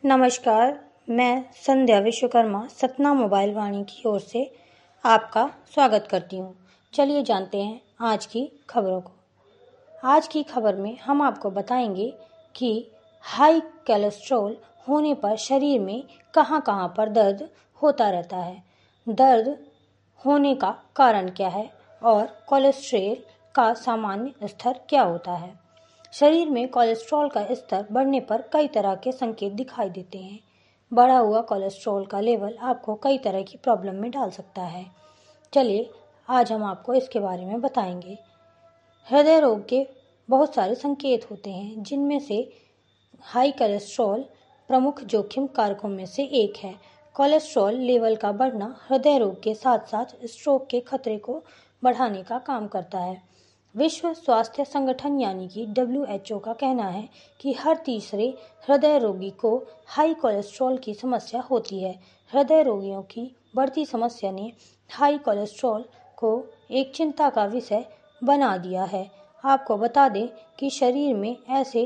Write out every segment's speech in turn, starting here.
नमस्कार, मैं संध्या विश्वकर्मा सतना मोबाइल वाणी की ओर से आपका स्वागत करती हूँ। चलिए जानते हैं आज की खबरों को। आज की खबर में हम आपको बताएंगे कि हाई कोलेस्ट्रॉल होने पर शरीर में कहां-कहां पर दर्द होता रहता है, दर्द होने का कारण क्या है और कोलेस्ट्रॉल का सामान्य स्तर क्या होता है। शरीर में कोलेस्ट्रॉल का स्तर बढ़ने पर कई तरह के संकेत दिखाई देते हैं। बढ़ा हुआ कोलेस्ट्रॉल का लेवल आपको कई तरह की प्रॉब्लम में डाल सकता है। चलिए आज हम आपको इसके बारे में बताएंगे। हृदय रोग के बहुत सारे संकेत होते हैं, जिनमें से हाई कोलेस्ट्रॉल प्रमुख जोखिम कारकों में से एक है। कोलेस्ट्रॉल लेवल का बढ़ना हृदय रोग के साथ साथ स्ट्रोक के खतरे को बढ़ाने का काम करता है। विश्व स्वास्थ्य संगठन यानी कि WHO का कहना है कि हर तीसरे हृदय रोगी को हाई कोलेस्ट्रॉल की समस्या होती है। हृदय रोगियों की बढ़ती समस्या ने हाई कोलेस्ट्रॉल को एक चिंता का विषय बना दिया है। आपको बता दें कि शरीर में ऐसे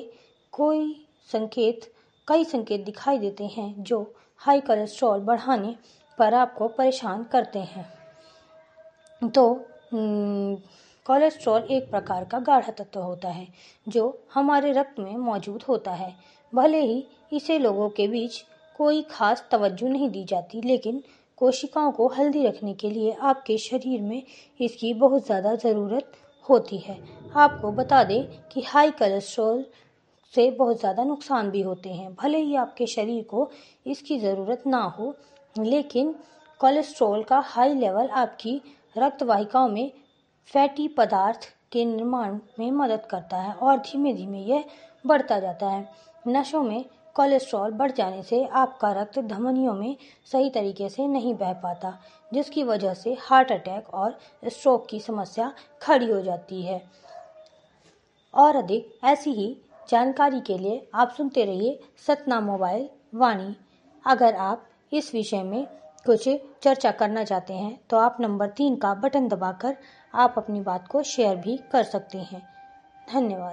कई संकेत दिखाई देते हैं जो हाई कोलेस्ट्रॉल बढ़ाने पर आपको परेशान करते हैं। तो कोलेस्ट्रॉल एक प्रकार का गाढ़ा तत्व होता है जो हमारे रक्त में मौजूद होता है। भले ही इसे लोगों के बीच कोई खास तवज्जो नहीं दी जाती, लेकिन कोशिकाओं को हेल्दी रखने के लिए आपके शरीर में इसकी बहुत ज़्यादा ज़रूरत होती है। आपको बता दें कि हाई कोलेस्ट्रॉल से बहुत ज़्यादा नुकसान भी होते हैं। भले ही आपके शरीर को इसकी ज़रूरत ना हो, लेकिन कोलेस्ट्रॉल का हाई लेवल आपकी रक्त वाहिकाओं में फैटी पदार्थ के निर्माण में मदद करता है और धीमे धीमे यह बढ़ता जाता है। नसों में कोलेस्ट्रॉल बढ़ जाने से आपका रक्त धमनियों में सही तरीके से नहीं बह पाता, जिसकी वजह से हार्ट अटैक और स्ट्रोक की समस्या खड़ी हो जाती है। और अधिक ऐसी ही जानकारी के लिए आप सुनते रहिए सतना मोबाइल वाणी। अगर आप इस विषय में कुछ चर्चा करना चाहते हैं तो आप नंबर 3 का बटन दबाकर आप अपनी बात को शेयर भी कर सकते हैं। धन्यवाद।